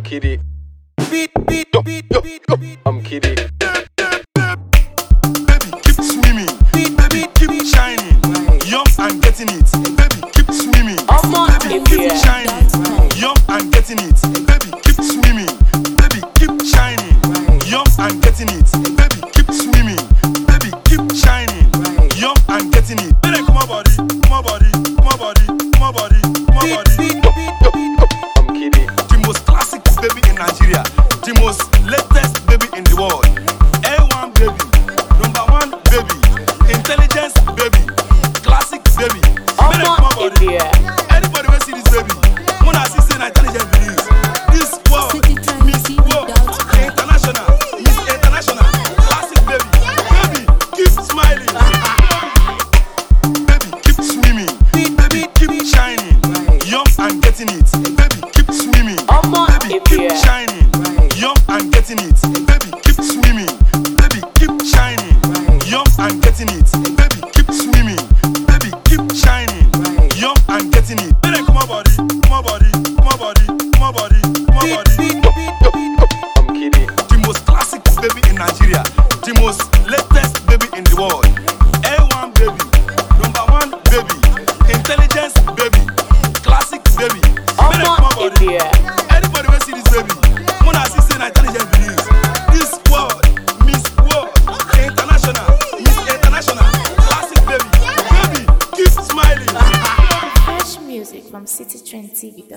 kidding. I'm kidding. Baby, keep swimming. Baby, keep shining. Young and getting it. Baby, keep swimming. Baby, keep shining. Young and getting it. Baby, keep swimming. Baby, keep shining. Young and getting it. Baby, keep swimming. Baby, keep shining. Young and getting it. Baby, come on, body. Come on, body. Come on, body. Come on, body. Come on, body. I'm kidding. The most classic baby in Nigeria. The most latest baby in the world. A1 baby. Number one baby. Intelligence baby. Classic baby. Baby, come on, body. Anybody will see this baby. When I see an intelligent baby. This world. Miss World. International. Miss International. Classic baby. Baby, keep smiling. Baby, keep swimming. Baby, keep shining. Young and getting it. Baby, keep swimming. Baby, keep shining. Young and getting it. Baby, keep swimming. Baby, keep shining. Young and getting it. Baby, keep swimming. Baby, keep shining. Young and getting it. Baby, come on, body. Come on, body. Come on, body. Come on, body. Come on, body. I'm kidding. The most classic baby in Nigeria. The most latest baby in the world. A1 baby. Number one baby. Intelligence baby. Classic baby. Baby, come on, body. Anybody will see this baby. When I see an intelligent baby. This world. Miss World. International. Miss International. Classic baby. Baby, keep smiling. Fresh music from City Trend TV.